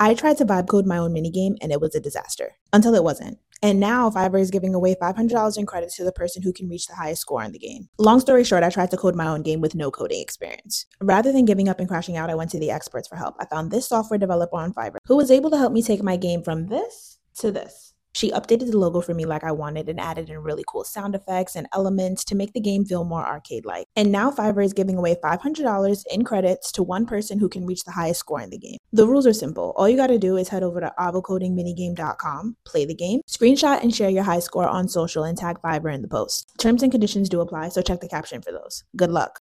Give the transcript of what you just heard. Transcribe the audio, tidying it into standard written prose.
I tried to vibe code my own minigame and it was a disaster until it wasn't. And now Fiverr is giving away $500 in credits to the person who can reach the highest score in the game. Long story short, I tried to code my own game with no coding experience. Rather than giving up and crashing out, I went to the experts for help. I found this software developer on Fiverr who was able to help me take my game from this to this. She updated the logo for me like I wanted and added in really cool sound effects and elements to make the game feel more arcade-like. And now Fiverr is giving away $500 in credits to one person who can reach the highest score in the game. The rules are simple. All you gotta do is head over to avocodingminigame.com, play the game, screenshot and share your high score on social and tag Fiverr in the post. Terms and conditions do apply, so check the caption for those. Good luck.